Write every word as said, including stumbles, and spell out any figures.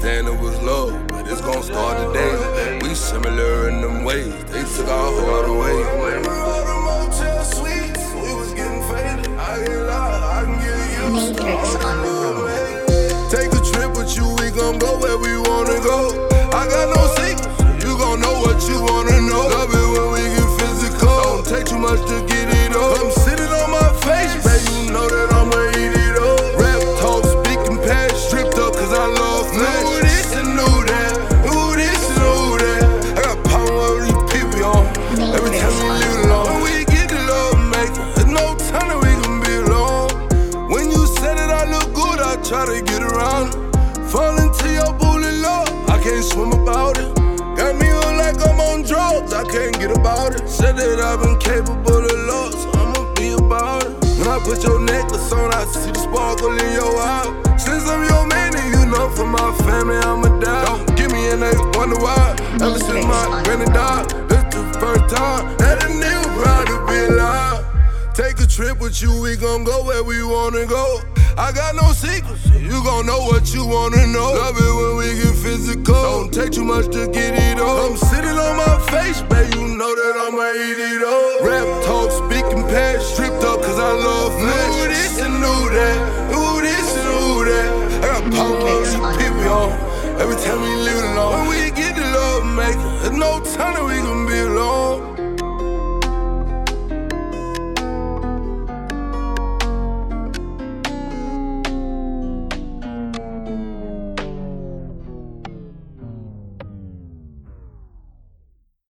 understand it was love, but it's gon' start today. We similar in them ways, they took our heart away. Remember all the motel suites, we was getting faded. I ain't lie, I can give you Matrix on the road. Take a trip with you, we gon' go where we wanna go. I got no secrets, you gon' know what you wanna know. Love it when we get physical, don't take too much to get it up. I'm sitting on my face, baby, you know that I'ma eat it up. Rap talk, speaking past, stripped up cause I love flesh. Knew this and knew that, knew this and knew that. I got power with these people on, every time we leave it alone. When we get the love making, there's no time that we can be alone. When you said that I look good, I try to get around it. Fall into your bullet love, I can't swim about it. Got me on like I'm on drugs, I can't get about it. Said that I've been capable of love, so I'ma be about it. When I put your necklace on, I see the sparkle in your eye. Since I'm your man and you know for my family I'ma die. Don't give me and they wonder why. Ever since my granny died, this the first time that a nigga proud to be alive. Take a trip with you, we gon' go where we wanna go. I got no secrets, you gon' know what you wanna know. Love it when we get physical, don't take too much to get it up. I'm sitting on my face, baby, you know that I'ma eat it up. Rap talk, speaking past, stripped up cause I love flesh. Knew this and knew that, knew this and knew that. I got power with these people on, every time we leave it alone. When we get the love making, there's no time that we can be alone.